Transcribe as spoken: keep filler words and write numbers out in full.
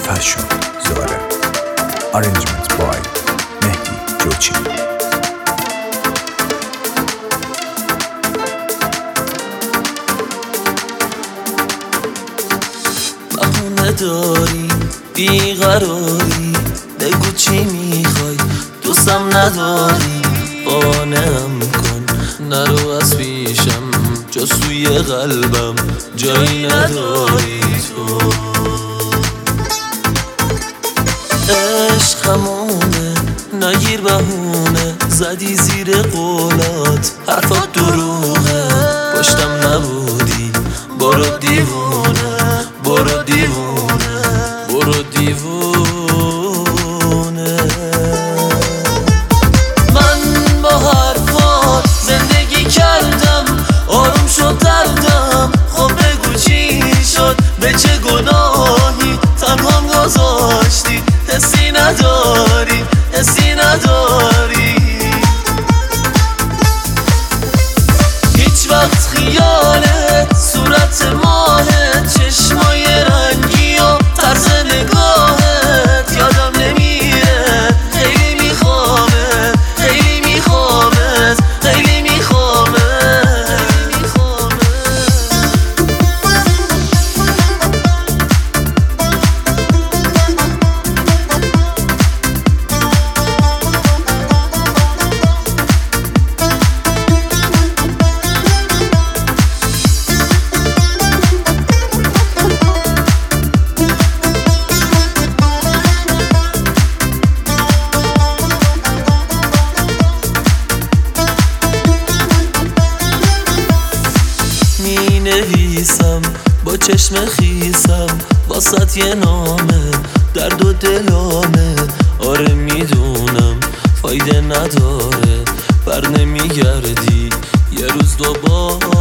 فرشاد زاره. Arrangement by مهدی جوچی. بهونه داری بیقراری، بگو چی میخوای، دوستم نداری، قانعم کن نرو از پیشم، جا سوی قلبم جایی نداری تو. عشقمونه نگیر بهونه، زدی زیر قولات حرفات دروغه، پشتم نبودی برو دیوونه، برو دیوونه، برو دیوونه. من با حرفات زندگی کردم، آروم شد دردم، خب بگو چی شد، به چه گناهی تنهام گذاشتی، حسی نداری، حسی نداری. هیچ وقت خیالت صورت ماهت، چشمای رنگی و طرز نگاهت یادم نمیره، خیلی میخوامت، خیلی میخوامت، خیلی میخوامت. می نویسم با چشم خیسم واسط یه نامه، درد و دلامه. آره میدونم فایده نداره، بر نمیگردی یه روز دوباره.